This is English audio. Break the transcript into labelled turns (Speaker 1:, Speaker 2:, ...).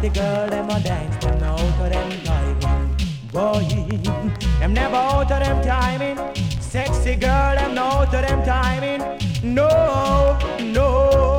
Speaker 1: the girl them a dance, them no out of them timing. Boy, them never out of them timing. Sexy girl them no out of them timing. No, no.